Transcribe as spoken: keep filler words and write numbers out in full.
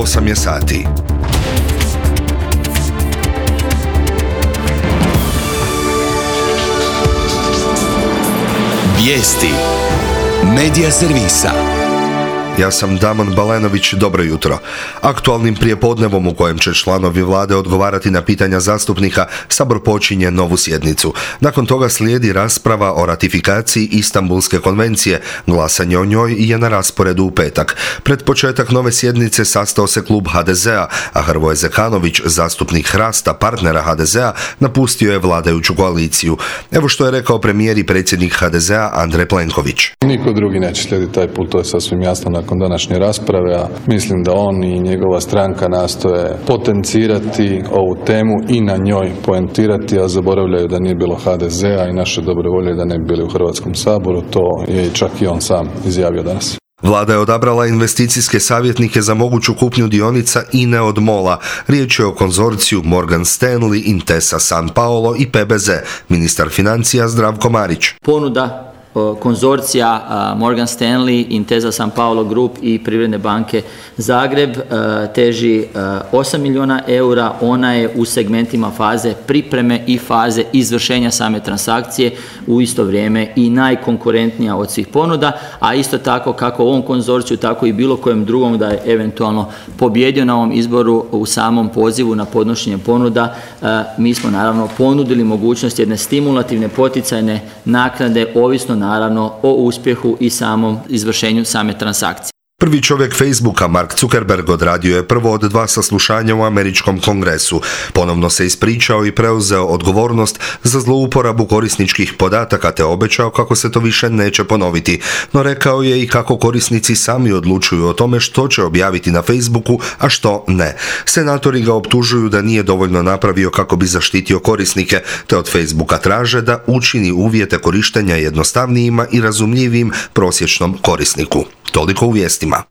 osam je sati. Vijesti Medija servisa. Ja sam Damon Balenović, dobro jutro. Aktualnim prijepodnevom u kojem će članovi vlade odgovarati na pitanja zastupnika, Sabor počinje novu sjednicu. Nakon toga slijedi rasprava o ratifikaciji Istanbulske konvencije. Glasanje o njoj je na rasporedu u petak. Pred početak nove sjednice sastao se klub ha de zea, a Hrvoje Zekanović, zastupnik Hrasta, partnera ha de zea, napustio je vladajuću koaliciju. Evo što je rekao premijer i predsjednik ha de zea Andrej Plenković. Niko drugi neće slijediti taj put, to je sasvim jasno nakon današnje rasprave, a mislim da on i njegova stranka nastoje potencirati ovu temu i na njoj poentirati, a zaboravljaju da nije bilo ha de zea i naše dobre volje da ne bi bili u Hrvatskom saboru. To je čak i on sam izjavio danas. Vlada je odabrala investicijske savjetnike za moguću kupnju dionica I N E od MOL-a. Riječ je o konzorciju Morgan Stanley, Intesa Sanpaolo i pe be ze. Ministar financija Zdravko Marić. Ponuda konzorcija Morgan Stanley, Intesa Sanpaolo Group i Privredne banke Zagreb teži osam milijuna eura. Ona je u segmentima faze pripreme i faze izvršenja same transakcije, u isto vrijeme i najkonkurentnija od svih ponuda, a isto tako kako u ovom konzorciju, tako i bilo kojem drugom da je eventualno pobjedio na ovom izboru u samom pozivu na podnošenje ponuda. Mi smo naravno ponudili mogućnost jedne stimulativne poticajne naknade, ovisno naravno o uspjehu i samom izvršenju same transakcije. Prvi čovjek Facebooka, Mark Zuckerberg, odradio je prvo od dva saslušanja u američkom kongresu. Ponovno se ispričao i preuzeo odgovornost za zlouporabu korisničkih podataka te obećao kako se to više neće ponoviti. No rekao je i kako korisnici sami odlučuju o tome što će objaviti na Facebooku, a što ne. Senatori ga optužuju da nije dovoljno napravio kako bi zaštitio korisnike, te od Facebooka traže da učini uvjete korištenja jednostavnijima i razumljivijim prosječnom korisniku. Toliko u vijestima.